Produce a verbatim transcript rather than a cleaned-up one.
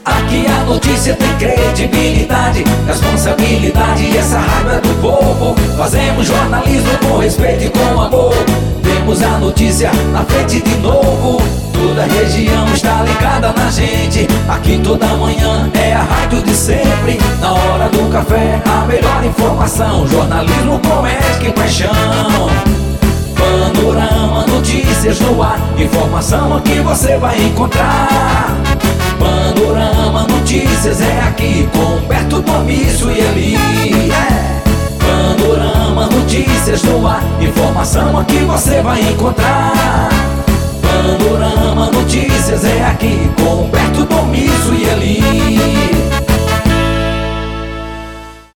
Aqui a notícia tem credibilidade, responsabilidade e essa raiva é do povo. Fazemos jornalismo com respeito e com amor. Temos a notícia na frente de novo. Toda a região está ligada na gente. Aqui toda manhã é a rádio de sempre. Na hora do café a melhor informação. Jornalismo com ética e paixão. Panorama Notícias no ar. Informação aqui você vai encontrar. Panorama Notícias é aqui com Humberto Domício e Eli. É. Panorama Notícias no ar. Informação aqui você vai encontrar. Panorama Notícias é aqui com Humberto Domício e Eli.